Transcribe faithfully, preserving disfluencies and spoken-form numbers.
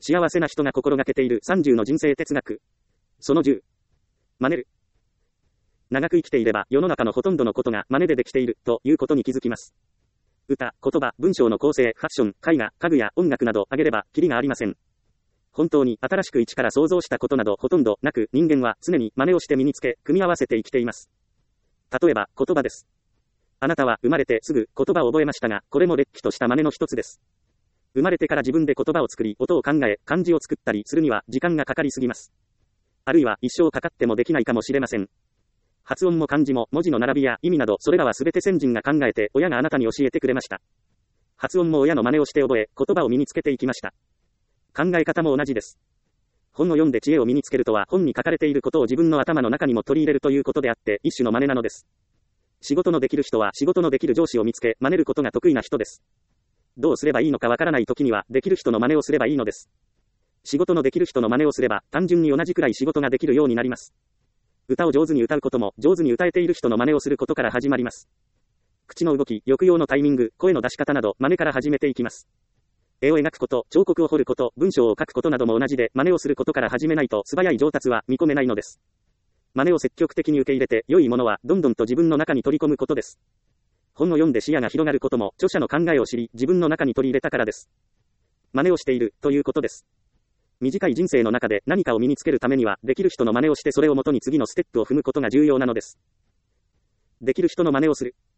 幸せな人が心がけているさんじゅうの人生哲学。そのじゅう。真似る。長く生きていれば世の中のほとんどのことが真似でできているということに気づきます。歌、言葉、文章の構成、ファッション、絵画、家具や音楽など挙げればキリがありません。本当に新しく一から想像したことなどほとんどなく、人間は常に真似をして身につけ、組み合わせて生きています。例えば、言葉です。あなたは生まれてすぐ言葉を覚えましたが、これもれっきとした真似の一つです。生まれてから自分で言葉を作り、音を考え、漢字を作ったりするには時間がかかりすぎます。あるいは一生かかってもできないかもしれません。発音も漢字も文字の並びや意味など、それらはすべて先人が考えて親があなたに教えてくれました。発音も親の真似をして覚え、言葉を身につけていきました。考え方も同じです。本を読んで知恵を身につけるとは、本に書かれていることを自分の頭の中にも取り入れるということであって、一種の真似なのです。仕事のできる人は仕事のできる上司を見つけ、真似ることが得意な人です。どうすればいいのかわからない時には、できる人の真似をすればいいのです。仕事のできる人の真似をすれば、単純に同じくらい仕事ができるようになります。歌を上手に歌うことも、上手に歌えている人の真似をすることから始まります。口の動き、抑揚のタイミング、声の出し方など、真似から始めていきます。絵を描くこと、彫刻を彫ること、文章を書くことなども同じで、真似をすることから始めないと素早い上達は見込めないのです。真似を積極的に受け入れて、良いものはどんどんと自分の中に取り込むことです。本を読んで視野が広がることも、著者の考えを知り、自分の中に取り入れたからです。真似をしている、ということです。短い人生の中で何かを身につけるためには、できる人の真似をしてそれをもとに次のステップを踏むことが重要なのです。できる人の真似をする。